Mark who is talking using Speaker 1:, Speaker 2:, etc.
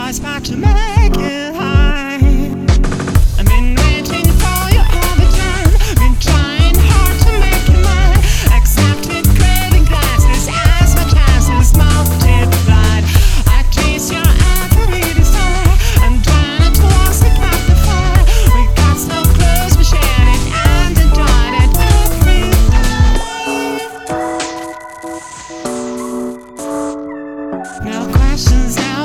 Speaker 1: twice back to make it high. I've been waiting for you all the time, been trying hard to make you mine. Accepted craving glasses as my chances multiplied. I chase your every desire, I'm trying not to lose it back the fire. We got so close, we shared it and enjoyed it every day. No questions asked.